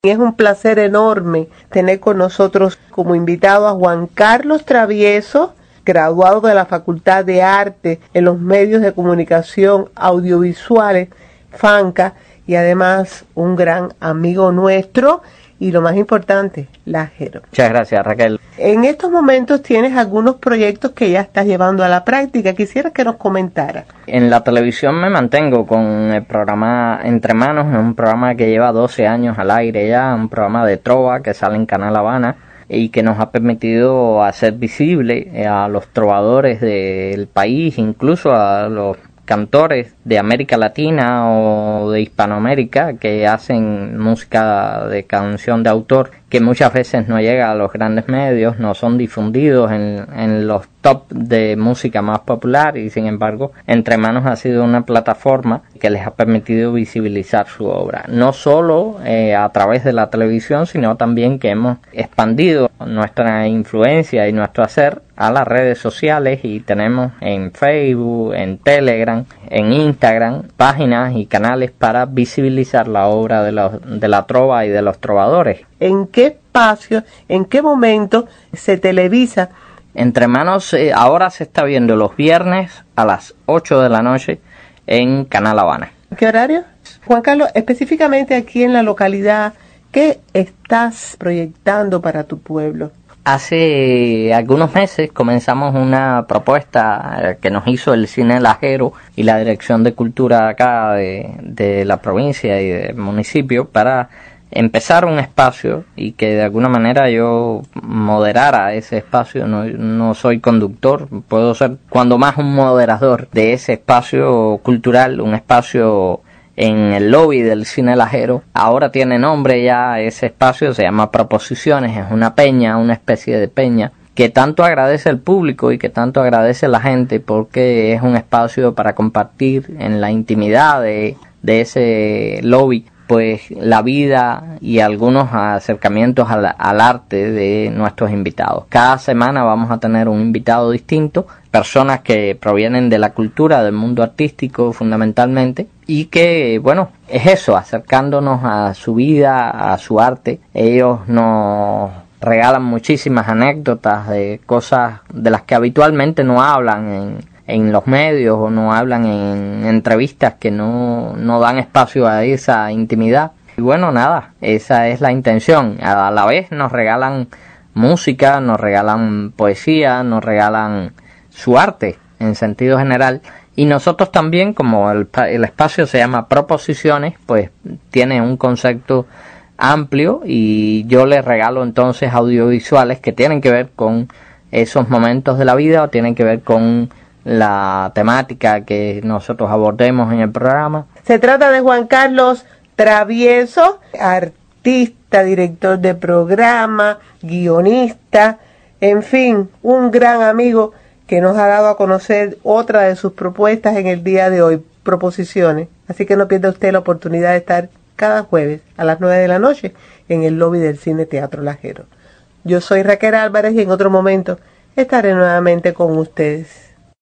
Es un placer enorme tener con nosotros como invitado a Juan Carlos Travieso, graduado de la Facultad de Arte en los Medios de Comunicación Audiovisuales, FANCA, y además un gran amigo nuestro y lo más importante, lajero. Muchas gracias, Raquel. En estos momentos tienes algunos proyectos que ya estás llevando a la práctica. Quisiera que nos comentaras. En la televisión me mantengo con el programa Entre Manos, un programa que lleva 12 años al aire ya, un programa de trova que sale en Canal Habana y que nos ha permitido hacer visible a los trovadores del país, incluso a los cantores de América Latina o de Hispanoamérica que hacen música de canción de autor que muchas veces no llega a los grandes medios, no son difundidos en los top de música más popular, y sin embargo Entre Manos ha sido una plataforma que les ha permitido visibilizar su obra, no solo a través de la televisión, sino también que hemos expandido nuestra influencia y nuestro hacer a las redes sociales, y tenemos en Facebook, en Telegram, en Instagram páginas y canales para visibilizar la obra de la trova y de los trovadores. ¿En qué espacio, en qué momento se televisa? Entre Manos ahora se está viendo los viernes a las 8 de la noche en Canal Habana. ¿Qué horario? Juan Carlos, específicamente aquí en la localidad, ¿qué estás proyectando para tu pueblo? Hace algunos meses comenzamos una propuesta que nos hizo el Cine Lajero y la Dirección de Cultura acá de la provincia y del municipio para empezar un espacio y que de alguna manera yo moderara ese espacio. No soy conductor, puedo ser cuando más un moderador de ese espacio cultural, un espacio en el lobby del Cine Lajero. Ahora tiene nombre ya ese espacio, se llama Proposiciones, es una peña, una especie de peña que tanto agradece el público y que tanto agradece la gente, porque es un espacio para compartir en la intimidad de ese lobby pues la vida y algunos acercamientos al arte de nuestros invitados. Cada semana vamos a tener un invitado distinto, personas que provienen de la cultura, del mundo artístico fundamentalmente, y que, bueno, es eso, acercándonos a su vida, a su arte. Ellos nos regalan muchísimas anécdotas de cosas de las que habitualmente no hablan en los medios o no hablan en entrevistas que no dan espacio a esa intimidad. Y bueno, nada, esa es la intención. A la vez nos regalan música, nos regalan poesía, nos regalan su arte en sentido general, y nosotros también, como el espacio se llama Proposiciones, pues tiene un concepto amplio, y yo les regalo entonces audiovisuales que tienen que ver con esos momentos de la vida o tienen que ver con la temática que nosotros abordemos en el programa. Se trata de Juan Carlos Travieso, artista, director de programa, guionista, en fin, un gran amigo que nos ha dado a conocer otra de sus propuestas en el día de hoy, Proposiciones. Así que no pierda usted la oportunidad de estar cada jueves a las 9 de la noche en el lobby del Cine Teatro Lajero. Yo soy Raquel Álvarez y en otro momento estaré nuevamente con ustedes.